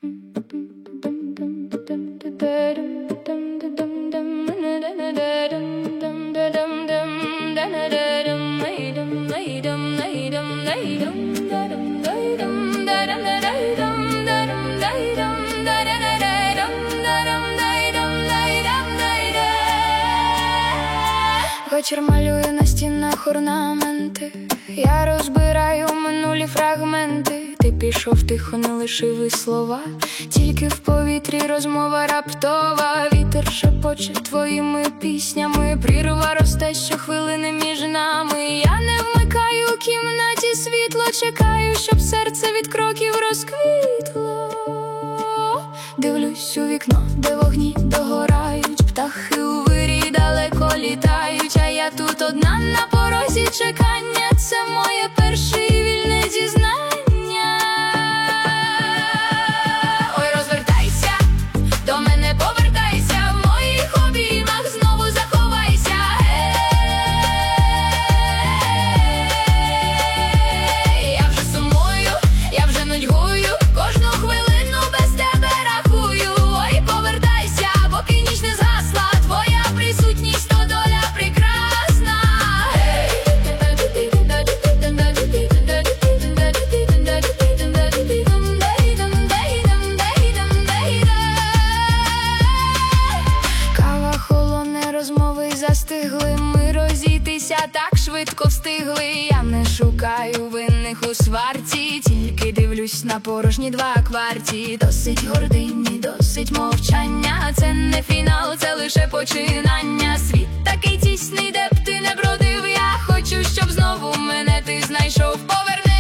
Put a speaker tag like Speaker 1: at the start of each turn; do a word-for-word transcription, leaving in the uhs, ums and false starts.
Speaker 1: Вечір малює на стінах орнаменти, я розбираю минулі фрагменти. Ти пішов тихо, не лишив і слова, тільки в повітрі розмова раптова. Вітер шепоче твоїми піснями, прірва росте щохвилини між нами. Я не вмикаю у кімнаті світло, чекаю, щоб серце від кроків розквітло. Дивлюсь у вікно, де вогні догорають, птахи у вирі далеко літають, а я тут одна на порозі чекання. Це моє перше і вільне зізнання. Ой, розвертайся, до мене повертайся, в моїх обіймах знову заховайся. Ей, я вже сумую, я вже нудьгую, кожну хвилину без тебе рахую. Ой, повертайся, поки ніч не згасла, твоя присутність то доля прекрасна. Кава холоне, розмови застигли, ми розійтися так швидко встигли. Я не шукаю винних у сварці, тільки дивлюсь на порожні два кварті. Досить гордині, досить мовчання, це не фінал, це лише починання. Світ такий тісний, де б ти не бродив, я хочу, щоб знову мене ти знайшов. Поверни